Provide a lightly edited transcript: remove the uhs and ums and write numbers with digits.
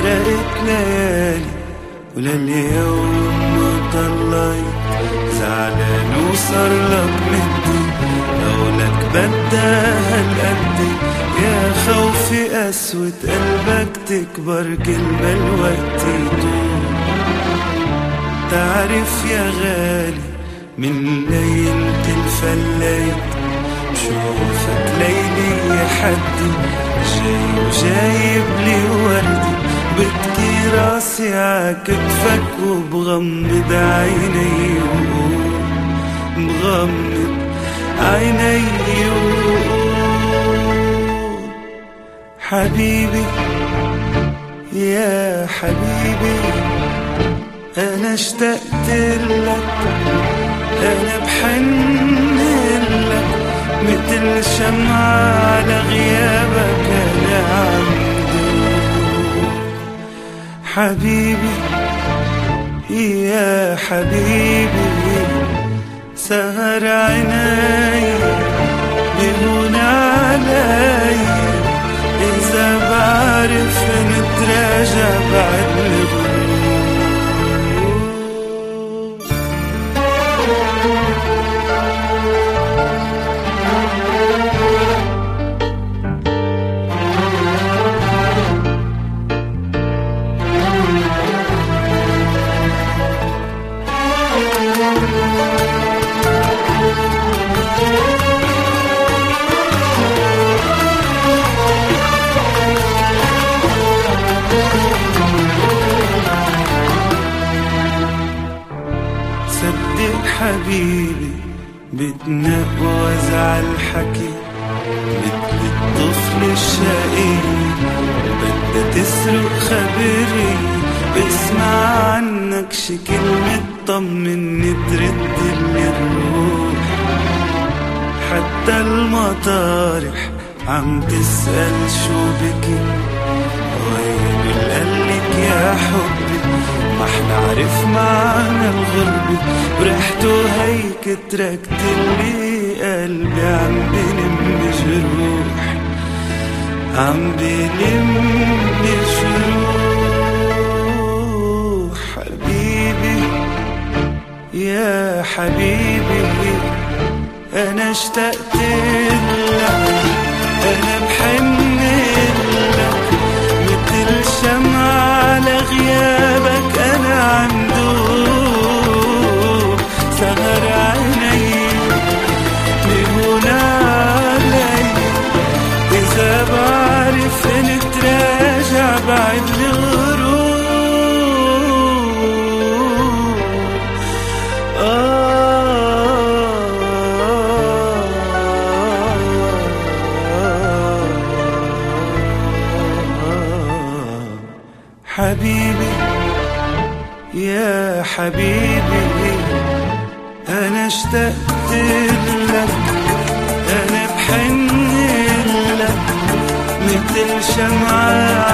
فرقت ليالي ولليوم ما طلعت زعلان وصار لك مدي لك بدها هالقدي يا خوفي قسوة قلبك تكبر كل ما الوقت يطول. تعرف يا غالي من ليلة الفليت بشوفك ليلي يا حدي جاي وجايب لي وردي بكي راسي عكتفك وبغمض عيني بغمض عيني حبيبي يا حبيبي أنا اشتقت لك أنا بحن لك مثل شمعة على غيابك أنا عمدوب. حبيبي يا حبيبي سهر عيني بهون علي إذا بعرف نتراجع بعد الغروب. صدق حبيبي بتنقوز عالحكي مثل الطفل الشقي بدها تسرق خبري بسمع عنك شي كلمة طمني ترد لي الروح. حتى المطارح عم تسأل شو بكي وين قالك يا حبي ما حنعرف معنى الغربة وريحته هيك تركت لي قلبي عم بلم جروح عم بلم جروح. حبيبي يا حبيبي أنا اشتقت لك أنا بحن لك مثل شمعة على غيابك أنا عمدوب. سهر عيني لهون علي إذا بعرف نتراجع بعد الغروب. حبيبي يا حبيبي أنا اشتقت لك أنا بحن لك مثل شمعة